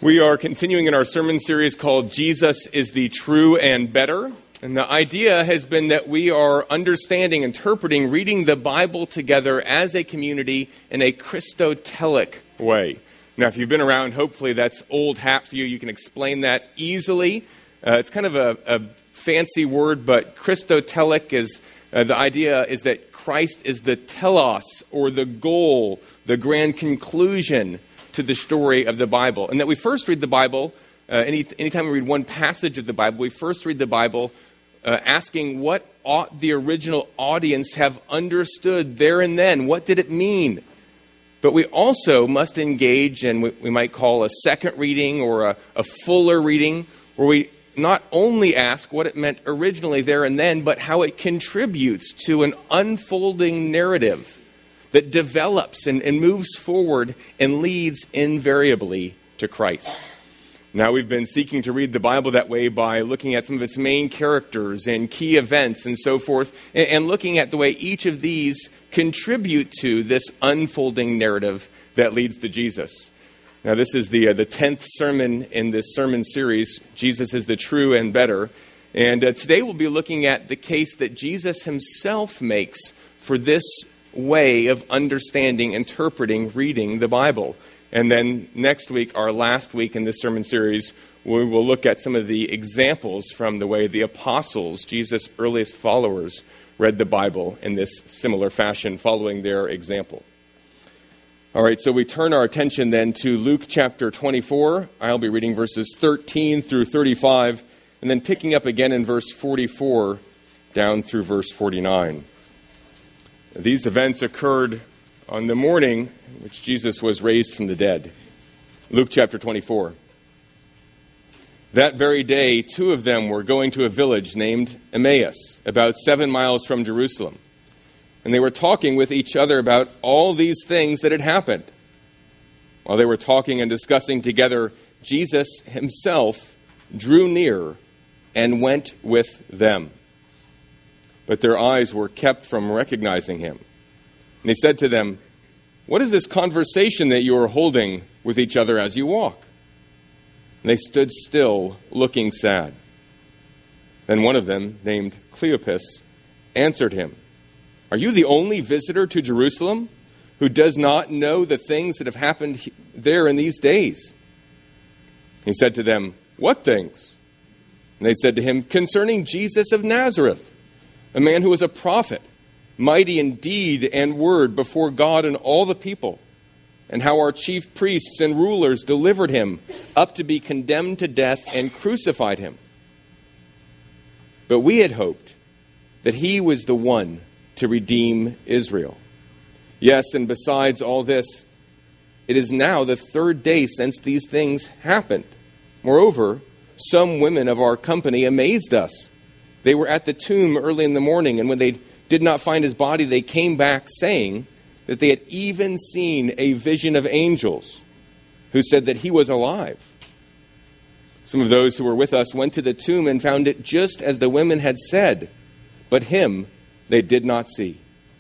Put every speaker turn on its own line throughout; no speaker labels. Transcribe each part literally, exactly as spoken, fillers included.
We are continuing in our sermon series called Jesus is the True and Better. And the idea has been that we are understanding, interpreting, reading the Bible together as a community in a Christotelic way. Now, if you've been around, hopefully that's old hat for you. You can explain that easily. Uh, it's kind of a, a fancy word, but Christotelic is, uh, the idea is that Christ is the telos, or the goal, the grand conclusion to the story of the Bible. And that we first read the Bible, uh, any anytime we read one passage of the Bible, we first read the Bible uh, asking what ought the original audience have understood there and then. What did it mean? But we also must engage in what we might call a second reading or a, a fuller reading, where we not only ask what it meant originally there and then, but how it contributes to an unfolding narrative that develops and, and moves forward and leads invariably to Christ. Now, we've been seeking to read the Bible that way by looking at some of its main characters and key events and so forth, and, and looking at the way each of these contribute to this unfolding narrative that leads to Jesus. Now, this is the uh, the tenth sermon in this sermon series, Jesus is the True and Better. And uh, today we'll be looking at the case that Jesus himself makes for this way of understanding, interpreting, reading the Bible. And then next week, our last week in this sermon series, we will look at some of the examples from the way the apostles, Jesus' earliest followers, read the Bible in this similar fashion, following their example. All right, so we turn our attention then to Luke chapter twenty-four. I'll be reading verses thirteen through thirty-five, and then picking up again in verse forty-four down through verse forty-nine. These events occurred on the morning in which Jesus was raised from the dead. Luke chapter twenty-four. That very day, two of them were going to a village named Emmaus, about seven miles from Jerusalem. And they were talking with each other about all these things that had happened. While they were talking and discussing together, Jesus himself drew near and went with them. But their eyes were kept from recognizing him. And he said to them, "What is this conversation that you are holding with each other as you walk?" And they stood still, looking sad. Then one of them, named Cleopas, answered him, "Are you the only visitor to Jerusalem who does not know the things that have happened there in these days?" He said to them, "What things?" And they said to him, "Concerning Jesus of Nazareth, a man who was a prophet, mighty in deed and word before God and all the people, and how our chief priests and rulers delivered him up to be condemned to death and crucified him. But we had hoped that he was the one to redeem Israel. Yes, and besides all this, it is now the third day since these things happened. Moreover, some women of our company amazed us. They were at the tomb early in the morning, and when they did not find his body, they came back saying that they had even seen a vision of angels who said that he was alive. Some of those who were with us went to the tomb and found it just as the women had said, but him they did not see."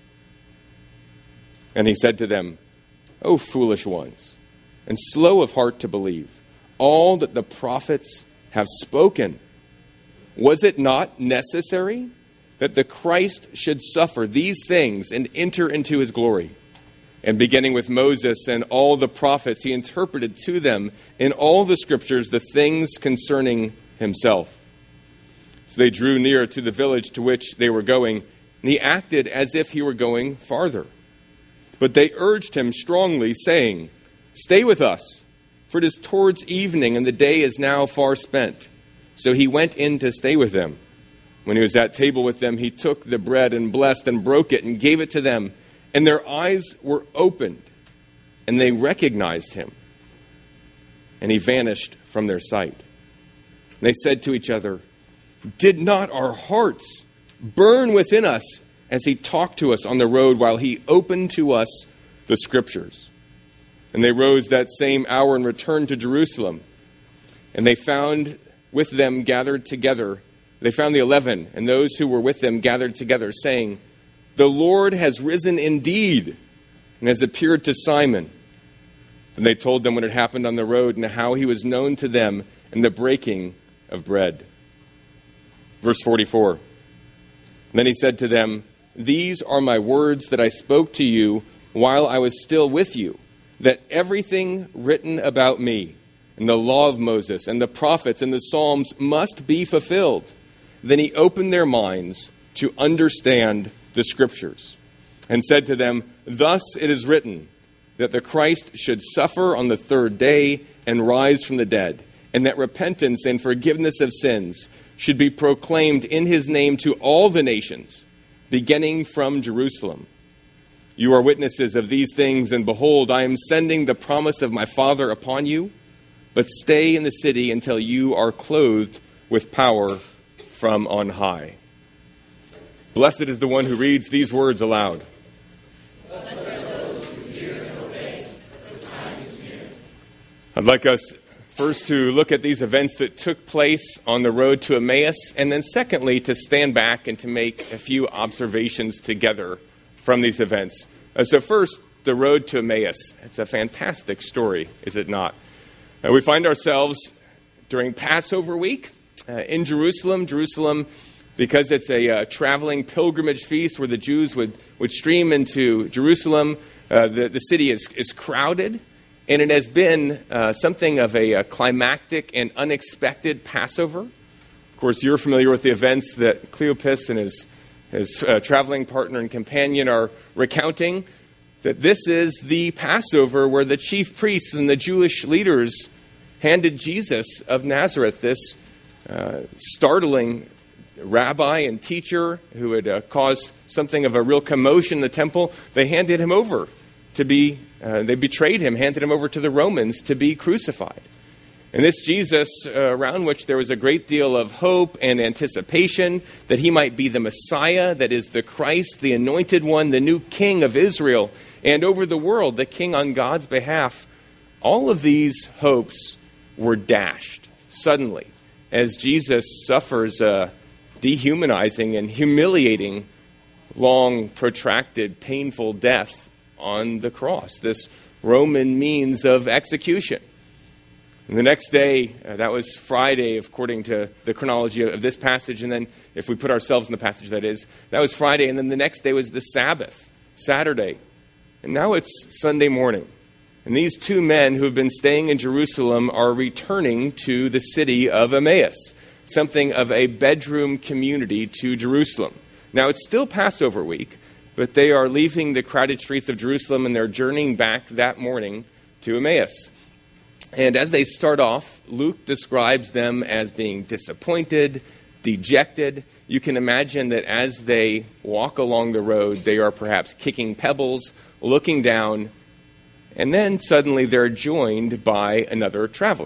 And he said to them, "O foolish ones, and slow of heart to believe all that the prophets have spoken. Was it not necessary that the Christ should suffer these things and enter into his glory?" And beginning with Moses and all the prophets, he interpreted to them in all the scriptures the things concerning himself. So they drew near to the village to which they were going, and he acted as if he were going farther. But they urged him strongly, saying, "Stay with us, for it is towards evening, and the day is now far spent." So he went in to stay with them. When he was at table with them, he took the bread and blessed and broke it and gave it to them. And their eyes were opened, and they recognized him. And he vanished from their sight. And they said to each other, "Did not our hearts burn within us as he talked to us on the road while he opened to us the scriptures?" And they rose that same hour and returned to Jerusalem. And they found with them gathered together, they found the eleven, and those who were with them gathered together, saying, "The Lord has risen indeed, and has appeared to Simon." And they told them what had happened on the road and how he was known to them in the breaking of bread. Verse forty-four. And then he said to them, "These are my words that I spoke to you while I was still with you, that everything written about me in the law of Moses and the prophets and the Psalms must be fulfilled." Then he opened their minds to understand the Scriptures and said to them, "Thus it is written, that the Christ should suffer on the third day and rise from the dead, and that repentance and forgiveness of sins should be proclaimed in his name to all the nations, beginning from Jerusalem. You are witnesses of these things, and behold, I am sending the promise of my Father upon you, but stay in the city until you are clothed with power from on high." Blessed is the one who reads these words aloud. I'd like us first to look at these events that took place on the road to Emmaus, and then secondly, to stand back and to make a few observations together from these events. Uh, so first, the road to Emmaus. It's a fantastic story, is it not? Uh, we find ourselves during Passover week uh, in Jerusalem. Jerusalem, because it's a uh, traveling pilgrimage feast where the Jews would, would stream into Jerusalem, uh, the, the city is, is crowded. And it has been uh, something of a, a climactic and unexpected Passover. Of course, you're familiar with the events that Cleopas and his, his uh, traveling partner and companion are recounting, that this is the Passover where the chief priests and the Jewish leaders handed Jesus of Nazareth, this uh, startling rabbi and teacher who had uh, caused something of a real commotion in the temple. They handed him over to be Uh, they betrayed him, handed him over to the Romans to be crucified. And this Jesus, uh, around which there was a great deal of hope and anticipation that he might be the Messiah, that is the Christ, the anointed one, the new King of Israel, and over the world, the King on God's behalf, all of these hopes were dashed suddenly as Jesus suffers a dehumanizing and humiliating, long, protracted, painful death on the cross, this Roman means of execution. And the next day, uh, that was Friday, according to the chronology of this passage, and then if we put ourselves in the passage, that is, that was Friday, and then the next day was the Sabbath, Saturday. And now it's Sunday morning. And these two men who have been staying in Jerusalem are returning to the city of Emmaus, something of a bedroom community to Jerusalem. Now, it's still Passover week, but they are leaving the crowded streets of Jerusalem and they're journeying back that morning to Emmaus. And as they start off, Luke describes them as being disappointed, dejected. You can imagine that as they walk along the road, they are perhaps kicking pebbles, looking down, and then suddenly they're joined by another traveler.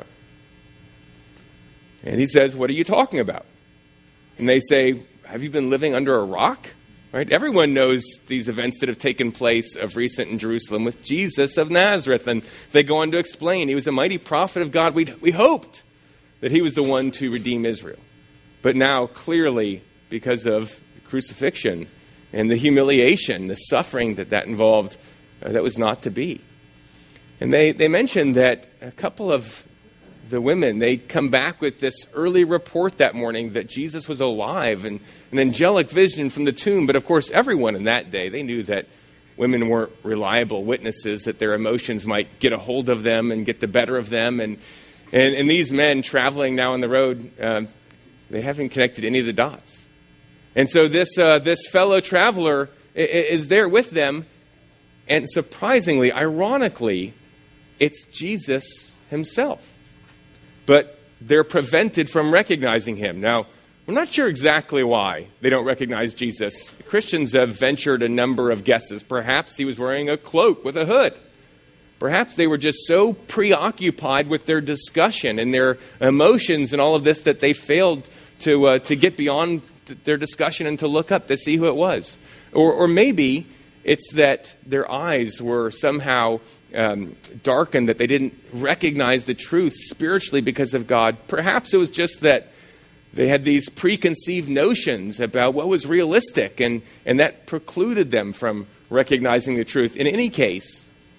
And he says, "What are you talking about?" And they say, "Have you been living under a rock?" Right? Everyone knows these events that have taken place of recent in Jerusalem with Jesus of Nazareth. And they go on to explain, he was a mighty prophet of God. We, we hoped that he was the one to redeem Israel. But now, clearly, because of the crucifixion and the humiliation, the suffering that that involved, uh, that was not to be. And they, they mentioned that a couple of the women, they'd come back with this early report that morning that Jesus was alive and an angelic vision from the tomb. But of course, everyone in that day, they knew that women weren't reliable witnesses, that their emotions might get a hold of them and get the better of them. And and, and these men traveling now on the road, um, they haven't connected any of the dots. And so this uh, this fellow traveler is there with them. And surprisingly, ironically, it's Jesus himself. But they're prevented from recognizing him. Now, we're not sure exactly why they don't recognize Jesus. Christians have ventured a number of guesses. Perhaps he was wearing a cloak with a hood. Perhaps they were just so preoccupied with their discussion and their emotions and all of this that they failed to uh, to get beyond th- their discussion and to look up to see who it was. Or, or maybe it's that their eyes were somehow um, darkened, that they didn't recognize the truth spiritually because of God. Perhaps it was just that they had these preconceived notions about what was realistic, and, and that precluded them from recognizing the truth. In any case,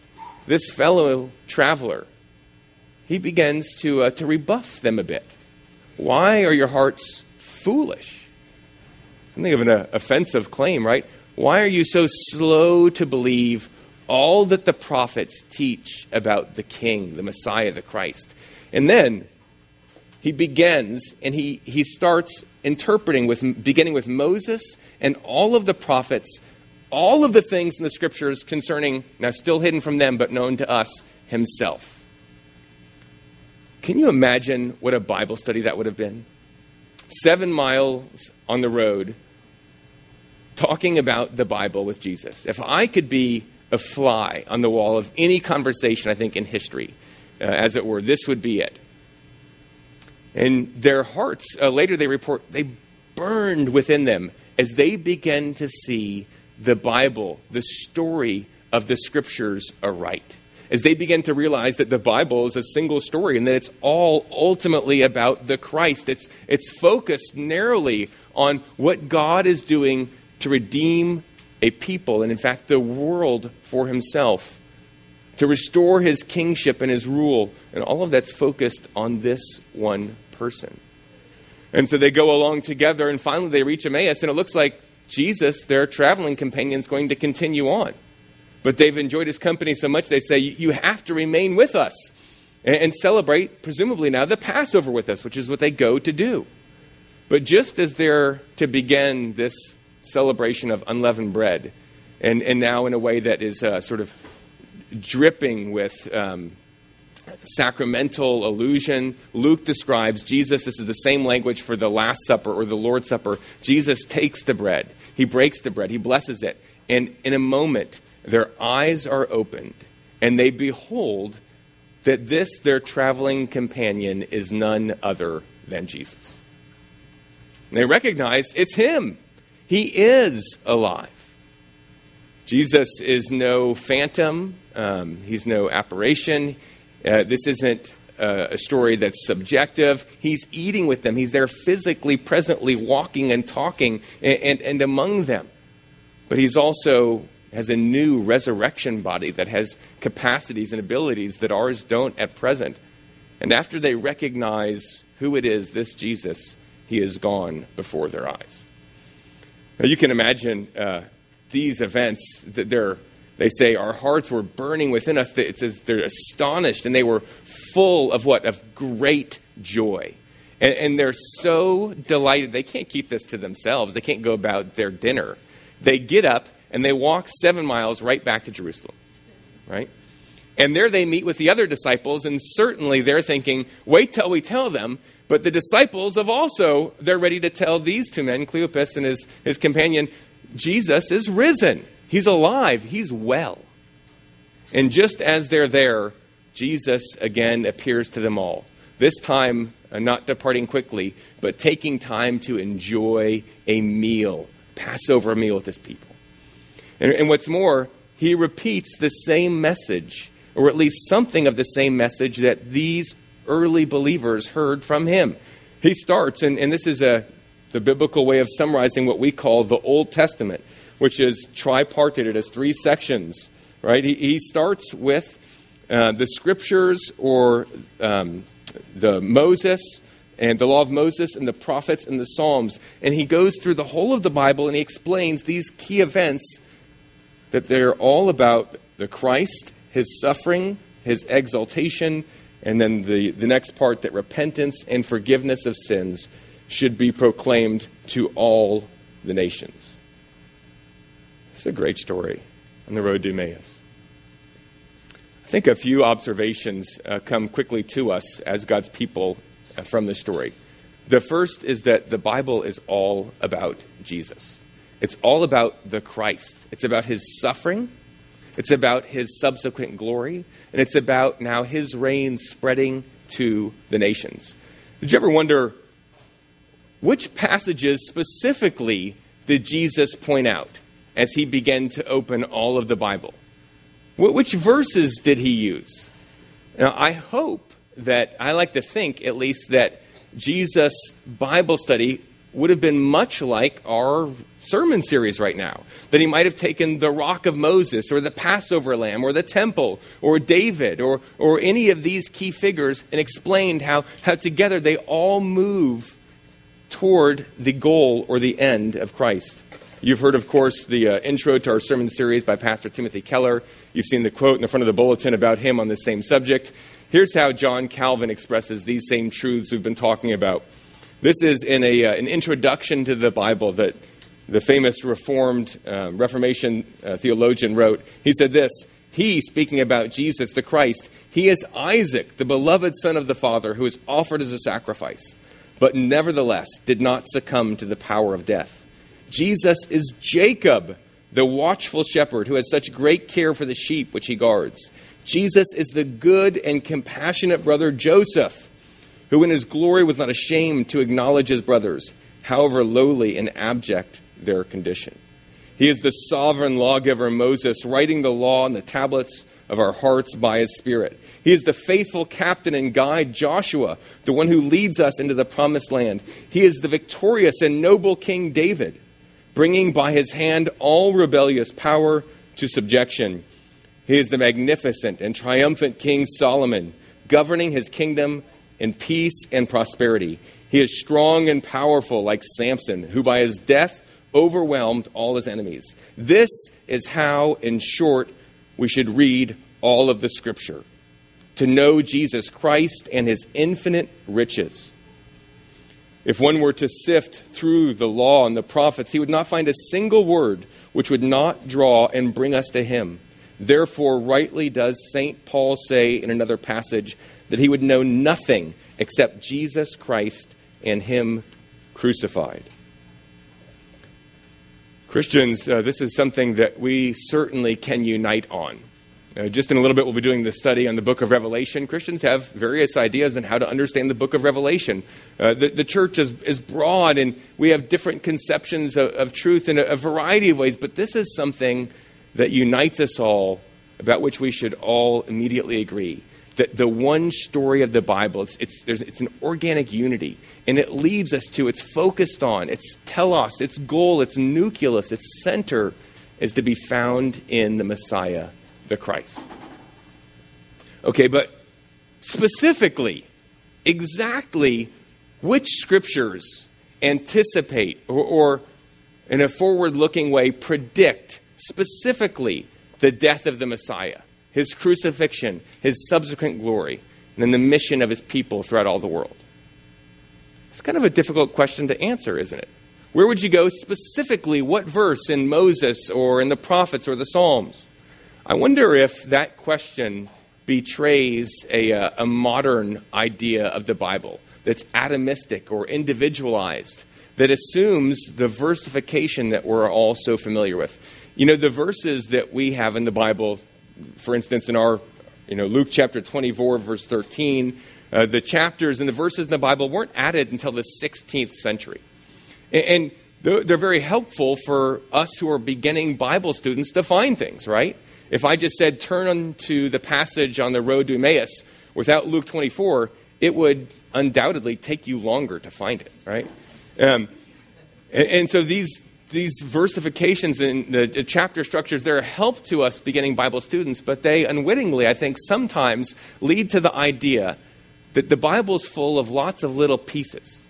this fellow traveler, he begins to, uh, to rebuff them a bit. Why are your hearts foolish? Something of an uh, offensive claim, right? Why are you so slow to believe all that the prophets teach about the King, the Messiah, the Christ? And then he begins and he, he starts interpreting, with beginning with Moses and all of the prophets, all of the things in the scriptures concerning, now still hidden from them but known to us, himself. Can you imagine what a Bible study that would have been? Seven miles on the road, talking about the Bible with Jesus. If I could be a fly on the wall of any conversation, I think, in history, uh, as it were, this would be it. And their hearts, uh, later they report, they burned within them as they began to see the Bible, the story of the scriptures aright. As they began to realize that the Bible is a single story and that it's all ultimately about the Christ. It's, it's focused narrowly on what God is doing to redeem a people, and in fact the world, for himself, to restore his kingship and his rule. And all of that's focused on this one person. And so they go along together, and finally they reach Emmaus, and it looks like Jesus, their traveling companion, is going to continue on. But they've enjoyed his company so much, they say, you have to remain with us and, and celebrate, presumably now, the Passover with us, which is what they go to do. But just as they're to begin this celebration of unleavened bread, and, and now in a way that is uh, sort of dripping with um, sacramental allusion, Luke describes Jesus, this is the same language for the Last Supper or the Lord's Supper. Jesus takes the bread, he breaks the bread, he blesses it, and in a moment, their eyes are opened, and they behold that this, their traveling companion, is none other than Jesus. And they recognize it's him. He is alive. Jesus is no phantom. Um, he's no apparition. Uh, this isn't uh, a story that's subjective. He's eating with them. He's there physically, presently walking and talking and, and, and among them. But he's also has a new resurrection body that has capacities and abilities that ours don't at present. And after they recognize who it is, this Jesus, he is gone before their eyes. Now you can imagine uh, these events that they're, they say our hearts were burning within us. It says they're astonished, and they were full of what? Of great joy. And, and they're so delighted. They can't keep this to themselves. They can't go about their dinner. They get up and they walk seven miles right back to Jerusalem, right? And there they meet with the other disciples, and certainly they're thinking, wait till we tell them. But the disciples have also, they're ready to tell these two men, Cleopas and his, his companion, Jesus is risen. He's alive. He's well. And just as they're there, Jesus again appears to them all. This time, uh, not departing quickly, but taking time to enjoy a meal, Passover meal with his people. And, and what's more, he repeats the same message, or at least something of the same message that these early believers heard from him. He starts, and, and this is a the biblical way of summarizing what we call the Old Testament, which is tripartite. It has three sections, right? He, he starts with uh, the scriptures, or um, the Moses, and the law of Moses, and the prophets, and the Psalms. And he goes through the whole of the Bible, and he explains these key events that they're all about the Christ, his suffering, his exaltation, and then the, the next part, that repentance and forgiveness of sins should be proclaimed to all the nations. It's a great story on the road to Emmaus. I think a few observations uh, come quickly to us as God's people uh, from this story. The first is that the Bible is all about Jesus. It's all about the Christ. It's about his suffering. It's about his subsequent glory. And it's about now his reign spreading to the nations. Did you ever wonder, which passages specifically did Jesus point out as he began to open all of the Bible? Which verses did he use? Now, I hope that, I like to think at least, that Jesus' Bible study would have been much like our sermon series right now. That he might have taken the rock of Moses or the Passover lamb or the temple or David or, or any of these key figures and explained how, how together they all move toward the goal or the end of Christ. You've heard, of course, the uh, intro to our sermon series by Pastor Timothy Keller. You've seen the quote in the front of the bulletin about him on the same subject. Here's how John Calvin expresses these same truths we've been talking about. This is in a, uh, an introduction to the Bible that the famous Reformed uh, Reformation uh, theologian wrote. He said this, he, speaking about Jesus the Christ, he is Isaac, the beloved son of the Father, who is offered as a sacrifice, but nevertheless did not succumb to the power of death. Jesus is Jacob, the watchful shepherd, who has such great care for the sheep which he guards. Jesus is the good and compassionate brother Joseph, who in his glory was not ashamed to acknowledge his brothers, however lowly and abject their condition. He is the sovereign lawgiver Moses, writing the law on the tablets of our hearts by his Spirit. He is the faithful captain and guide Joshua, the one who leads us into the promised land. He is the victorious and noble King David, bringing by his hand all rebellious power to subjection. He is the magnificent and triumphant King Solomon, governing his kingdom in peace and prosperity. He is strong and powerful like Samson, who by his death overwhelmed all his enemies. This is how, in short, we should read all of the Scripture, to know Jesus Christ and his infinite riches. If one were to sift through the law and the prophets, he would not find a single word which would not draw and bring us to him. Therefore, rightly does Saint Paul say in another passage that he would know nothing except Jesus Christ and him crucified. Christians, uh, this is something that we certainly can unite on. Uh, just in a little bit, we'll be doing the study on the book of Revelation. Christians have various ideas on how to understand the book of Revelation. Uh, the, the church is, is broad, and we have different conceptions of, of truth in a, a variety of ways, but this is something that unites us all, about which we should all immediately agree. That the one story of the Bible, it's, it's, there's, it's an organic unity, and it leads us to, it's focused on, its telos, its goal, its nucleus, its center is to be found in the Messiah, the Christ. Okay, but specifically, exactly which scriptures anticipate or, or in a forward-looking way predict specifically the death of the Messiah, his crucifixion, his subsequent glory, and then the mission of his people throughout all the world? It's kind of a difficult question to answer, isn't it? Where would you go specifically? What verse in Moses or in the prophets or the Psalms? I wonder if that question betrays a, uh, a modern idea of the Bible that's atomistic or individualized, that assumes the versification that we're all so familiar with. You know, the verses that we have in the Bible, for instance, in our, you know, Luke chapter twenty-four, verse thirteen, uh, the chapters and the verses in the Bible weren't added until the sixteenth century. And, and they're very helpful for us who are beginning Bible students to find things, right? If I just said, turn to the passage on the road to Emmaus without Luke twenty-four, it would undoubtedly take you longer to find it, right? Um, and, and so these these versifications and the chapter structures, they're a help to us beginning Bible students, but they unwittingly, I think, sometimes lead to the idea that the Bible's full of lots of little pieces.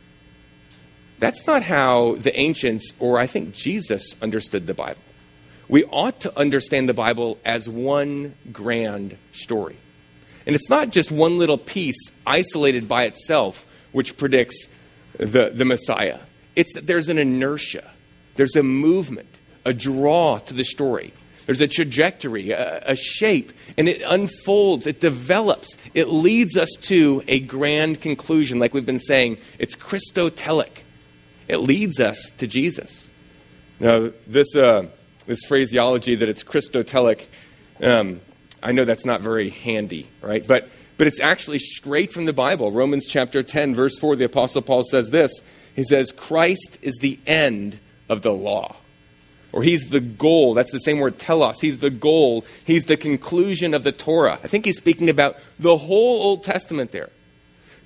That's not how the ancients, or I think Jesus, understood the Bible. We ought to understand the Bible as one grand story. And it's not just one little piece isolated by itself which predicts the, the Messiah. It's that there's an inertia. There's a movement, a draw to the story. There's a trajectory, a, a shape, and it unfolds, it develops. It leads us to a grand conclusion, like we've been saying. It's Christotelic. It leads us to Jesus. Now, this uh, this phraseology that it's Christotelic, um, I know that's not very handy, right? But but it's actually straight from the Bible. Romans chapter ten, verse four, the Apostle Paul says this. He says, Christ is the end of the law. Or he's the goal. That's the same word, telos. He's the goal. He's the conclusion of the Torah. I think he's speaking about the whole Old Testament there.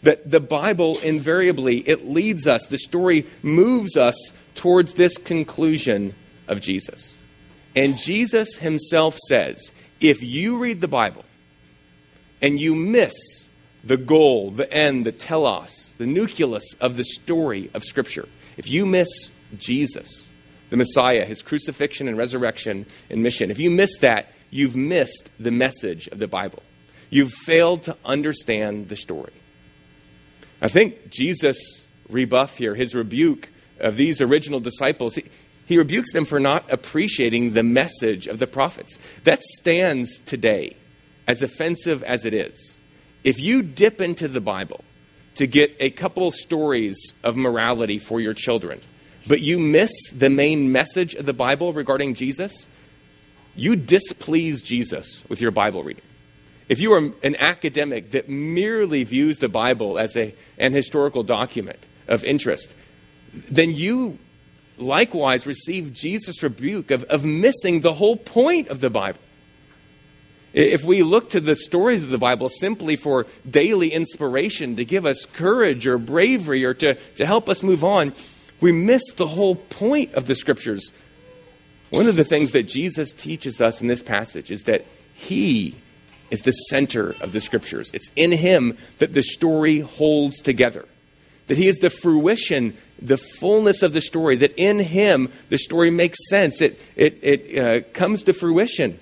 That the Bible invariably, it leads us, the story moves us towards this conclusion of Jesus. And Jesus himself says, if you read the Bible and you miss the goal, the end, the telos, the nucleus of the story of Scripture, if you miss Jesus, the Messiah, his crucifixion and resurrection and mission, if you miss that, you've missed the message of the Bible. You've failed to understand the story. I think Jesus' rebuff here, his rebuke of these original disciples, he, he rebukes them for not appreciating the message of the prophets. That stands today, as offensive as it is. If you dip into the Bible to get a couple stories of morality for your children, but you miss the main message of the Bible regarding Jesus, you displease Jesus with your Bible reading. If you are an academic that merely views the Bible as a, an historical document of interest, then you likewise receive Jesus' rebuke of, of missing the whole point of the Bible. If we look to the stories of the Bible simply for daily inspiration to give us courage or bravery or to, to help us move on, we miss the whole point of the Scriptures. One of the things that Jesus teaches us in this passage is that he is the center of the Scriptures. It's in him that the story holds together. That he is the fruition, the fullness of the story. That in him the story makes sense. It, it, it uh, comes to fruition.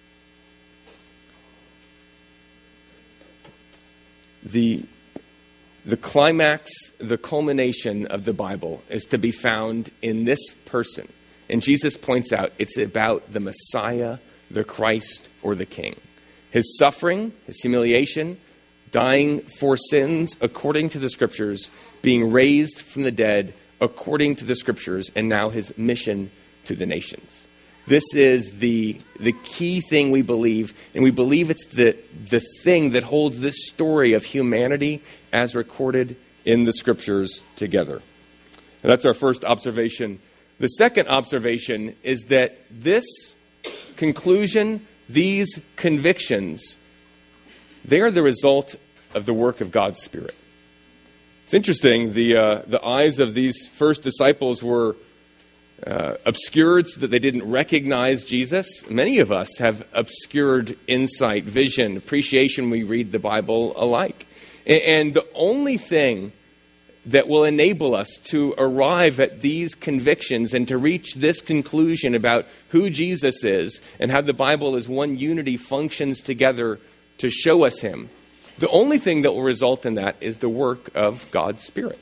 The, the climax, the culmination of the Bible is to be found in this person. And Jesus points out it's about the Messiah, the Christ, or the King. His suffering, his humiliation, dying for sins according to the Scriptures, being raised from the dead according to the Scriptures, and now his mission to the nations. This is the, the key thing we believe, and we believe it's the, the thing that holds this story of humanity as recorded in the Scriptures together. And that's our first observation. The second observation is that this conclusion, these convictions, they are the result of the work of God's Spirit. It's interesting, the uh, the eyes of these first disciples were uh, obscured so that they didn't recognize Jesus. Many of us have obscured insight, vision, appreciation when we read the Bible alike. And the only thing that will enable us to arrive at these convictions and to reach this conclusion about who Jesus is and how the Bible as one unity functions together to show us him, the only thing that will result in that is the work of God's Spirit.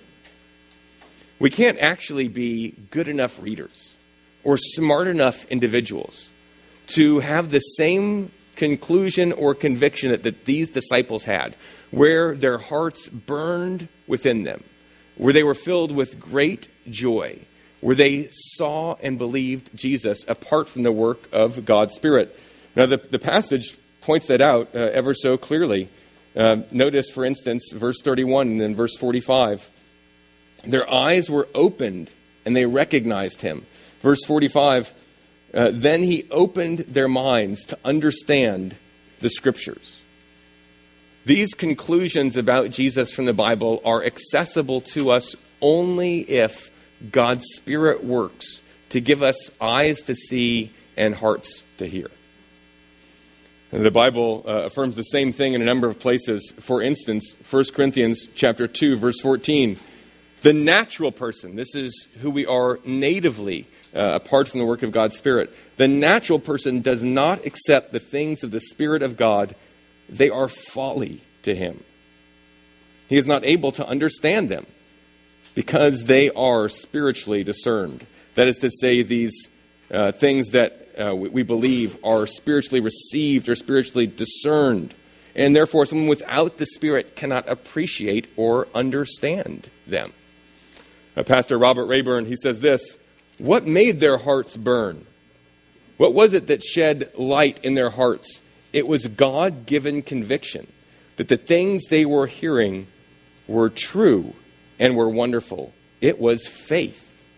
We can't actually be good enough readers or smart enough individuals to have the same conclusion or conviction that, that these disciples had, where their hearts burned within them, where they were filled with great joy, where they saw and believed Jesus apart from the work of God's Spirit. Now, the, the passage points that out uh, ever so clearly. Uh, notice, for instance, verse thirty-one and then verse forty-five. Their eyes were opened and they recognized him. Verse forty-five, uh, then he opened their minds to understand the Scriptures. These conclusions about Jesus from the Bible are accessible to us only if God's Spirit works to give us eyes to see and hearts to hear. And the Bible uh, affirms the same thing in a number of places. For instance, First Corinthians chapter two, verse fourteen. The natural person, this is who we are natively, uh, apart from the work of God's Spirit. The natural person does not accept the things of the Spirit of God. They are folly to him. He is not able to understand them because they are spiritually discerned. That is to say, these uh, things that uh, we, we believe are spiritually received or spiritually discerned. And therefore, someone without the Spirit cannot appreciate or understand them. Uh, Pastor Robert Rayburn, he says this: what made their hearts burn? What was it that shed light in their hearts? It was God-given conviction that the things they were hearing were true and were wonderful. It was faith.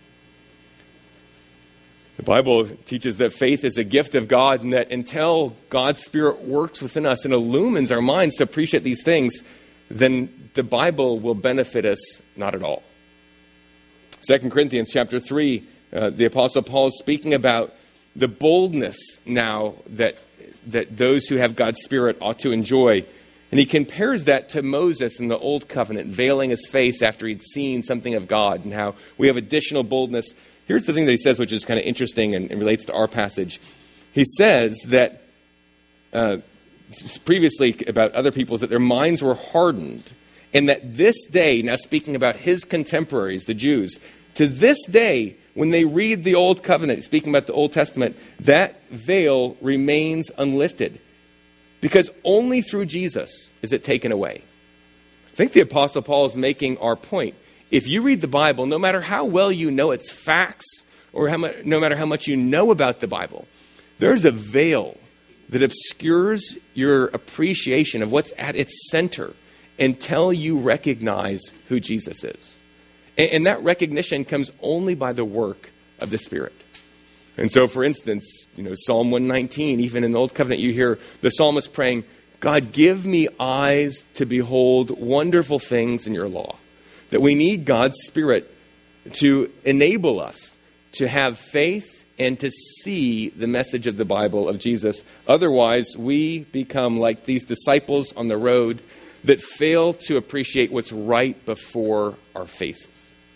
The Bible teaches that faith is a gift of God, and that until God's Spirit works within us and illumines our minds to appreciate these things, then the Bible will benefit us not at all. Second Corinthians chapter three, uh, the Apostle Paul is speaking about the boldness now that, that those who have God's Spirit ought to enjoy. And he compares that to Moses in the Old Covenant, veiling his face after he'd seen something of God, and how we have additional boldness. Here's the thing that he says, which is kind of interesting and, and relates to our passage. He says that uh, previously about other people, that their minds were hardened, and that this day, now speaking about his contemporaries, the Jews, to this day, when they read the Old Covenant, speaking about the Old Testament, that veil remains unlifted. Because only through Jesus is it taken away. I think the Apostle Paul is making our point. If you read the Bible, no matter how well you know its facts, or how much, no matter how much you know about the Bible, there's a veil that obscures your appreciation of what's at its center until you recognize who Jesus is. And, and that recognition comes only by the work of the Spirit. And so, for instance, you know, Psalm one nineteen, even in the Old Covenant, you hear the psalmist praying, God, give me eyes to behold wonderful things in your law. That we need God's Spirit to enable us to have faith and to see the message of the Bible of Jesus. Otherwise, we become like these disciples on the road that fail to appreciate what's right before our faces.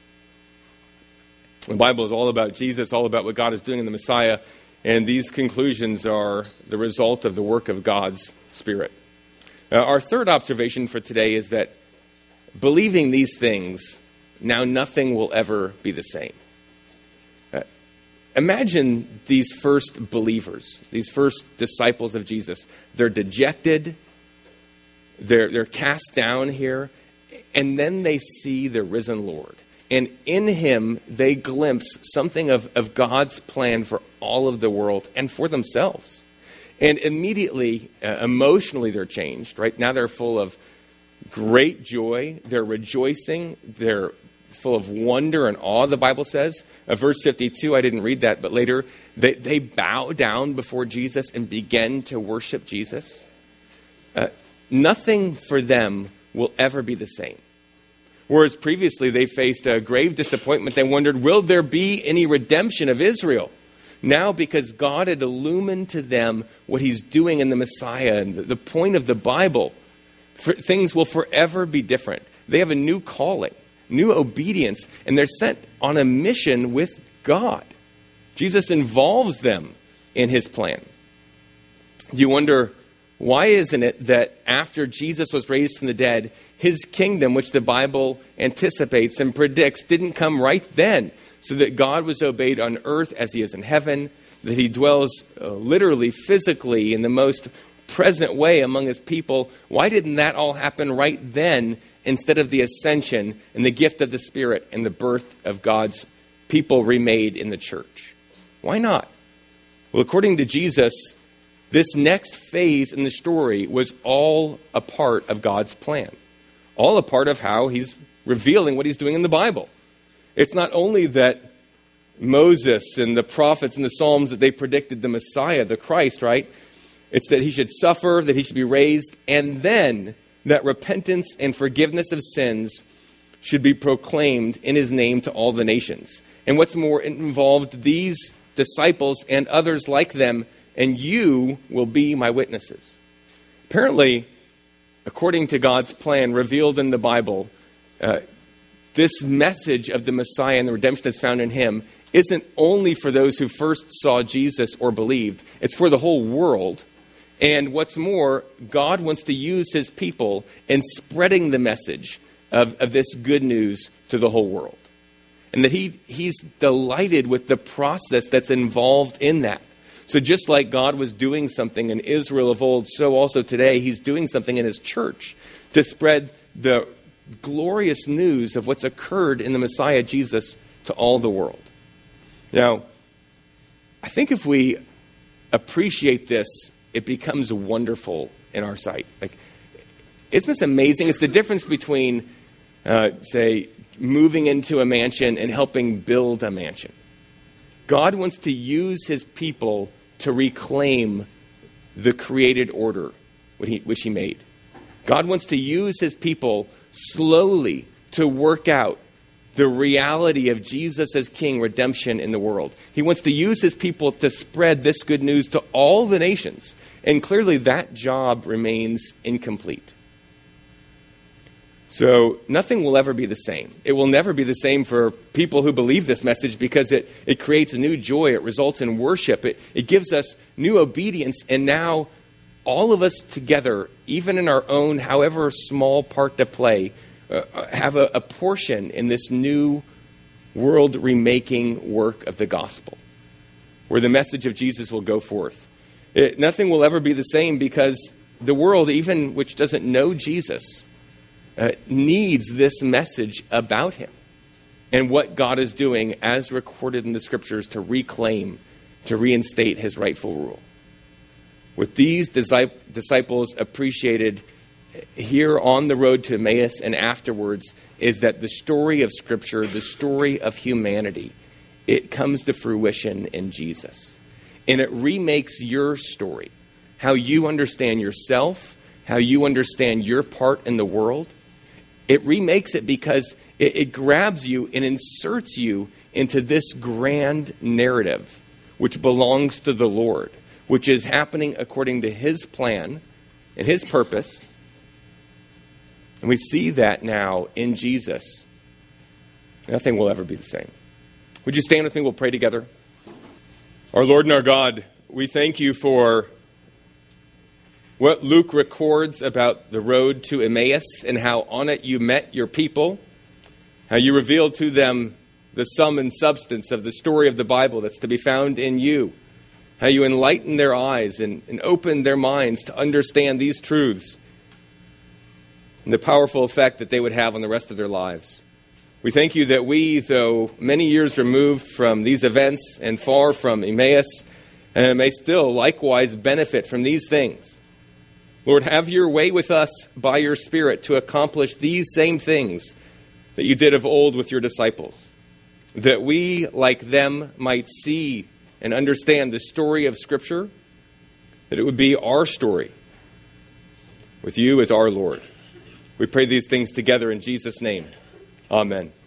The Bible is all about Jesus, all about what God is doing in the Messiah, and these conclusions are the result of the work of God's Spirit. Uh, our third observation for today is that believing these things, now nothing will ever be the same. Uh, imagine these first believers, these first disciples of Jesus. They're dejected, they're, they're cast down here, and then they see the risen Lord. And in him, they glimpse something of, of God's plan for all of the world and for themselves. And immediately, uh, emotionally, they're changed, right? Now they're full of great joy. They're rejoicing. They're full of wonder and awe, the Bible says. Uh, verse fifty-two, I didn't read that, but later, they, they bow down before Jesus and begin to worship Jesus. Uh, nothing for them will ever be the same. Whereas previously they faced a grave disappointment. They wondered, will there be any redemption of Israel? Now, because God had illumined to them what he's doing in the Messiah and the point of the Bible, for, things will forever be different. They have a new calling, new obedience, and they're sent on a mission with God. Jesus involves them in his plan. You wonder, why isn't it that after Jesus was raised from the dead, his kingdom, which the Bible anticipates and predicts, didn't come right then, so that God was obeyed on earth as he is in heaven, that he dwells uh, literally, physically, in the most present way among his people? Why didn't that all happen right then instead of the ascension and the gift of the Spirit and the birth of God's people remade in the church? Why not? Well, according to Jesus, this next phase in the story was all a part of God's plan. All a part of how he's revealing what he's doing in the Bible. It's not only that Moses and the prophets and the Psalms, that they predicted the Messiah, the Christ, right? It's that he should suffer, that he should be raised, and then that repentance and forgiveness of sins should be proclaimed in his name to all the nations. And what's more, it involved these disciples and others like them, and you will be my witnesses. Apparently, according to God's plan revealed in the Bible, uh, this message of the Messiah and the redemption that's found in him isn't only for those who first saw Jesus or believed. It's for the whole world. And what's more, God wants to use his people in spreading the message of, of this good news to the whole world. And that he he's delighted with the process that's involved in that. So just like God was doing something in Israel of old, so also today he's doing something in his church to spread the glorious news of what's occurred in the Messiah Jesus to all the world. Now, I think if we appreciate this, it becomes wonderful in our sight. Like, isn't this amazing? It's the difference between, uh, say, moving into a mansion and helping build a mansion. God wants to use his people to reclaim the created order which he, which he made. God wants to use his people slowly to work out the reality of Jesus as King, redemption in the world. He wants to use his people to spread this good news to all the nations. And clearly that job remains incomplete. So nothing will ever be the same. It will never be the same for people who believe this message because it, it creates a new joy. It results in worship. It, it gives us new obedience. And now all of us together, even in our own, however small part to play, uh, have a, a portion in this new world remaking work of the gospel, where the message of Jesus will go forth. It, nothing will ever be the same because the world, even which doesn't know Jesus, Uh, needs this message about him and what God is doing as recorded in the scriptures to reclaim, to reinstate his rightful rule. What these disciples appreciated here on the road to Emmaus and afterwards is that the story of Scripture, the story of humanity, it comes to fruition in Jesus. And it remakes your story, how you understand yourself, how you understand your part in the world. It remakes it because it, it grabs you and inserts you into this grand narrative, which belongs to the Lord, which is happening according to his plan and his purpose. And we see that now in Jesus. Nothing will ever be the same. Would you stand with me? We'll pray together. Our Lord and our God, we thank you for what Luke records about the road to Emmaus and how on it you met your people, how you revealed to them the sum and substance of the story of the Bible that's to be found in you, how you enlightened their eyes and, and opened their minds to understand these truths and the powerful effect that they would have on the rest of their lives. We thank you that we, though many years removed from these events and far from Emmaus, uh, may still likewise benefit from these things. Lord, have your way with us by your Spirit to accomplish these same things that you did of old with your disciples, that we, like them, might see and understand the story of Scripture, that it would be our story with you as our Lord. We pray these things together in Jesus' name. Amen.